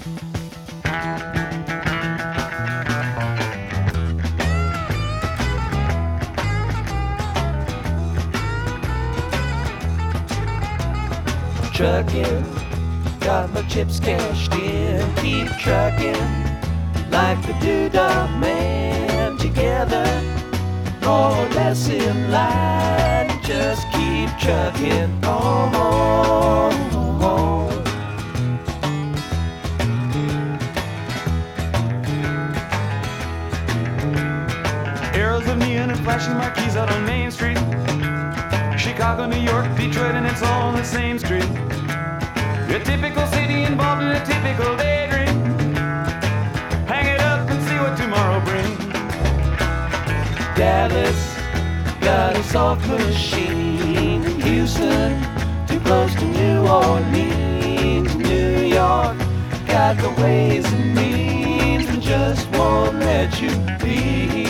Trucking, got my chips cashed in. Keep trucking like the Doodah Man. Together, more or less in line. Just keep trucking on. Arrows of neon and flashing marquees out on Main Street. Chicago, New York, Detroit, and it's all on the same street. A typical city involved in a typical daydream. Hang it up and see what tomorrow brings. Dallas got a soft machine. Houston, too close to New Orleans. New York got the ways and means and just won't let you be.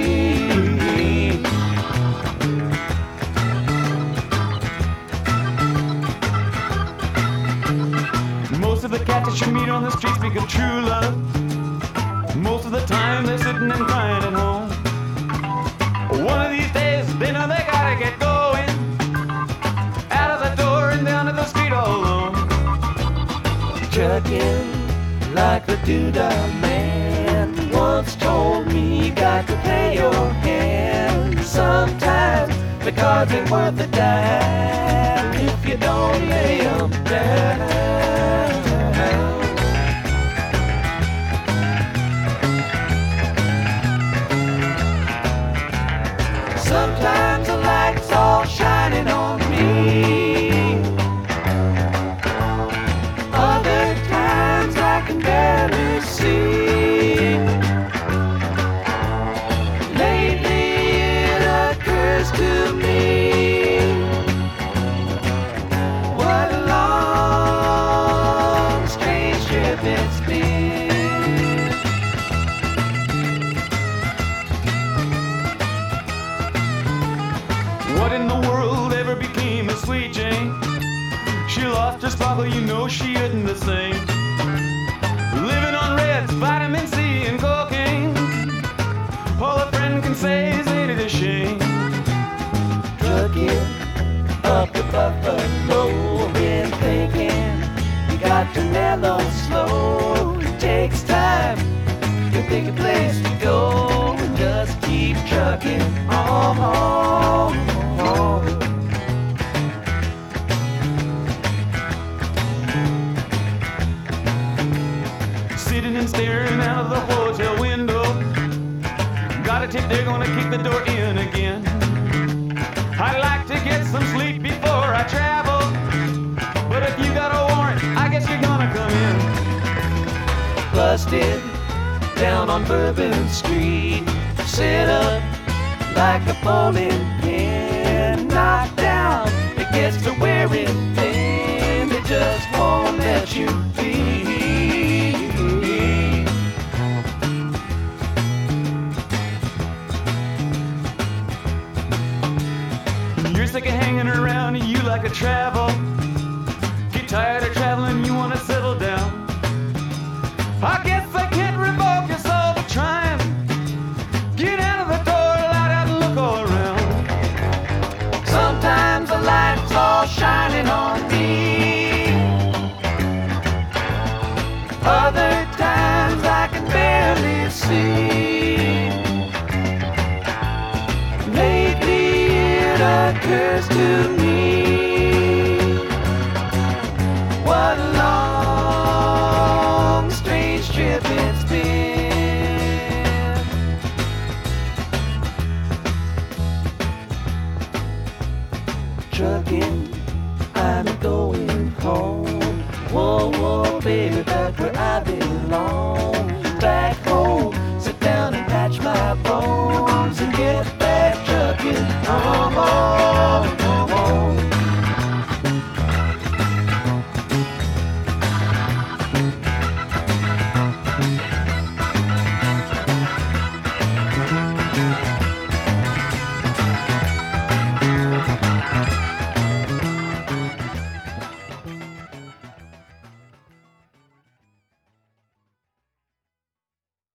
Most of the cats that you meet on the street speak of true love. Most of the time they're sitting and crying at home. One of these days they know they gotta get going. Out of the door and down to the street all alone. Trucking like the Doodah Man once told me, you got to play your hand. Sometimes the cards ain't worth a dime if you don't lay 'em down. Sometimes the light's all shining on me. Other times I can barely see. Lately it occurs to me, what a long, strange trip it's been. What in the world ever became of Sweet Jane? She lost her sparkle, you know she isn't the same. Living on Reds, vitamin C and cocaine. All a friend can say is ain't it a shame. Trucking up the Buffalo, been thinking you got to mellow slow. It takes time to pick a place to go and just keep trucking on. Sitting and staring out of the hotel window. Got a tip they're gonna kick the door in again. I'd like to get some sleep before I travel, but if you got a warrant, I guess you're gonna come in. Busted down on Bourbon Street, set up like a bowling pin. Knocked down, it gets to wearing thin. It just won't let you be. You're sick of hanging around, you like to travel. Get tired of traveling, you wanna settle down. I guess I can't revoke your soul for trying. Get out of the door, light out and look all around. Sometimes the light's all shining on me. Other times I can barely see. Lately it occurs to me, what a long, strange trip it's been. Trucking, I'm going home. Whoa, whoa, baby, back where I belong. Back home, sit down and patch my bones and get back trucking. Oh, oh.